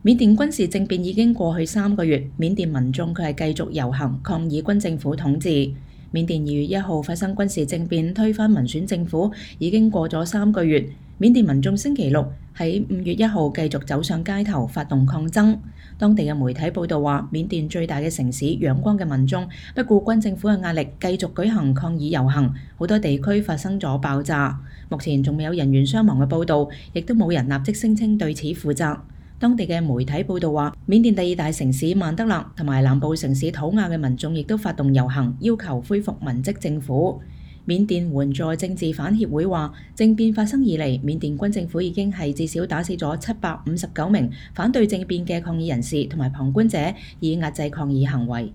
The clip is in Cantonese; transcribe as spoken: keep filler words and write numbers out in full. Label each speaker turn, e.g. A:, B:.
A: 緬甸軍事政變已經過去三個月，緬甸民眾佢係繼續遊行抗議軍政府統治。緬甸二月一號發生軍事政變，推翻民選政府，已經過咗三個月。緬甸民眾星期六喺五月一號繼續走上街頭發動抗爭。當地嘅媒體報道話，緬甸最大嘅城市仰光嘅民眾不顧軍政府嘅壓力，繼續舉行抗議遊行，好多地區發生咗爆炸。目前仲未有人員傷亡嘅報道，亦都冇人立即聲稱對此負責。當地嘅媒體報道話，緬甸第二大城市曼德勒同埋南部城市土亞嘅民眾亦都發動遊行，要求恢復文職政府。緬甸援助政治犯協會話，政變發生以嚟，緬甸軍政府已經係至少打死咗七百五十九名反對政變嘅抗議人士同埋旁觀者，以壓制抗議行為。